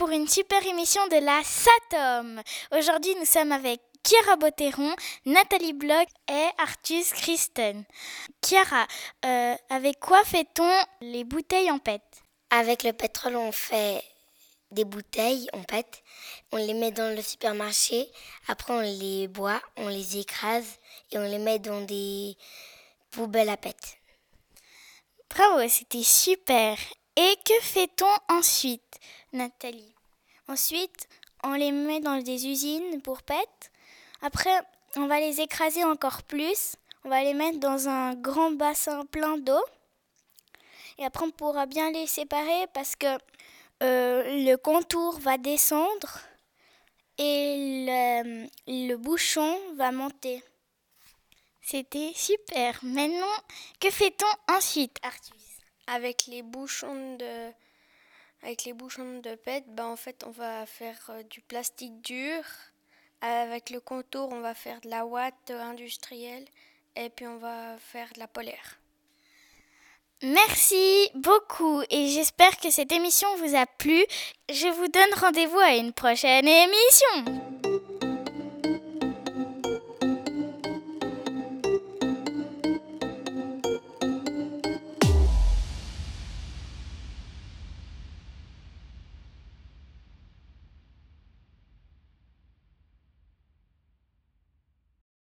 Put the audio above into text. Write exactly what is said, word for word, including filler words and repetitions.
pour une super émission de la SATOM. Aujourd'hui, nous sommes avec Chiara Botteron, Nathalie Bloch et Artus Christen. Chiara, euh, avec quoi fait-on les bouteilles en P E T ? Avec le pétrole, on fait des bouteilles en P E T. On les met dans le supermarché. Après, on les boit, on les écrase et on les met dans des poubelles à P E T. Bravo, c'était super. Et que fait-on ensuite, Nathalie ? Ensuite, on les met dans des usines pour P E T. Après, on va les écraser encore plus. On va les mettre dans un grand bassin plein d'eau. Et après, on pourra bien les séparer parce que euh, le contour va descendre et le, le bouchon va monter. C'était super. Maintenant, que fait-on ensuite, Artus ? Avec les bouchons de, avec les bouchons de P E T, ben en fait, on va faire euh, du plastique dur. Avec le contour, on va faire de la ouate industrielle et puis on va faire de la polaire. Merci beaucoup et j'espère que cette émission vous a plu. Je vous donne rendez-vous à une prochaine émission.